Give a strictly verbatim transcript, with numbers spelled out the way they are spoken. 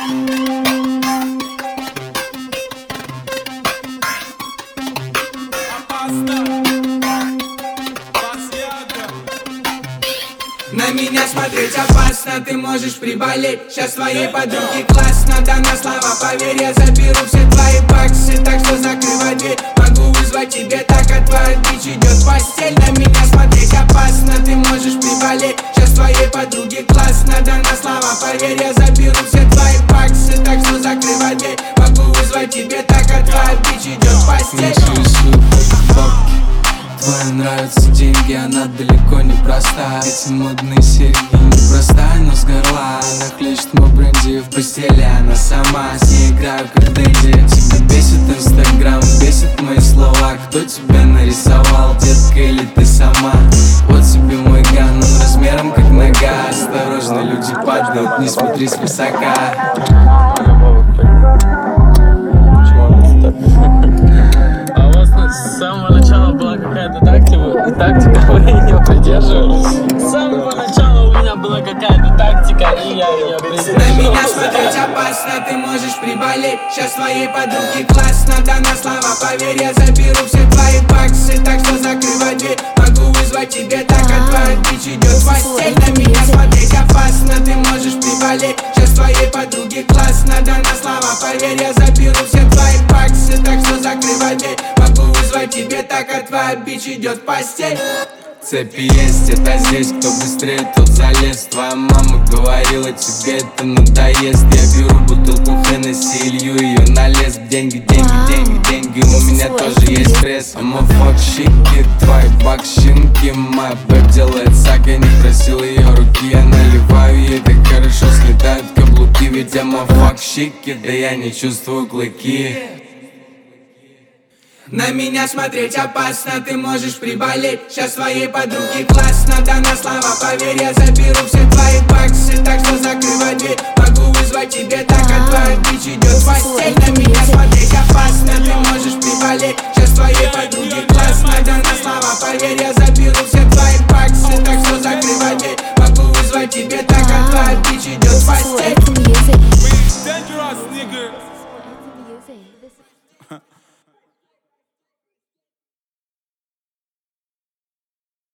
На меня смотреть опасно, ты можешь приболеть. Сейчас твоей подруге классно, да на слова поверь. Я заберу все твои баксы, так что закрывай дверь. Могу вызвать тебе, так как твоя бич идет в постель. На меня смотреть опасно, ты можешь приболеть. Сейчас твоей подруге классно, да на слова поверь. Я заберу все твои баксы, так что закрывай дверь. Могу вызвать тебе, так как твоя бич идет в постель. Твои нравятся деньги, она далеко не простая. Эти модные серьги не простая, но с горла. Она хлещет мой бренди в постели, она сама. С ней играю как Дэдди. Тебя бесит инстаграм, бесит мои слова. Кто тебя нарисовал, детка, или ты сама? Вот тебе мой ган, он размером как нога. Осторожно, люди падают, не смотри свысока. С самого начала была какая-то тактика, тактика, вы ее придерживались. С самого начала у меня была какая-то тактика, и я ее придерживался. На меня смотреть опасно, ты можешь приболеть. Сейчас твоей подруге классно, да на слова поверь. Я заберу все твои баксы, так что закрывай дверь. Могу вызвать тебе, так как твоя бич идет в постель. На меня смотреть опасно, ты можешь приболеть. Сейчас твоей подруге классно, да на слова поверь. Я заберу все твои баксы, так что закрывай дверь. Могу вызвать тебе, так как твоя бич идет в постель. Цепи есть, это здесь, кто быстрее, тот залез. Твоя мама говорила, тебе это надоест. Я беру бутылку Хеннесси и лью ее на лес. Деньги, деньги, деньги, деньги, у меня тоже есть пресс. Ама факщики, твои бакщинки. Моя бэб делает сак, я не просил ее руки. Я наливаю ей, так хорошо слетают каблуки. Ведь ама факщики, да я не чувствую клыки. На меня смотреть опасно, ты можешь приболеть. Сейчас твоей подруге классно, да на слова поверь. Я заберу все твои баксы, так что закрывай дверь. Могу вызвать тебе, так как твоя бич идет в постель. На меня смотреть опасно,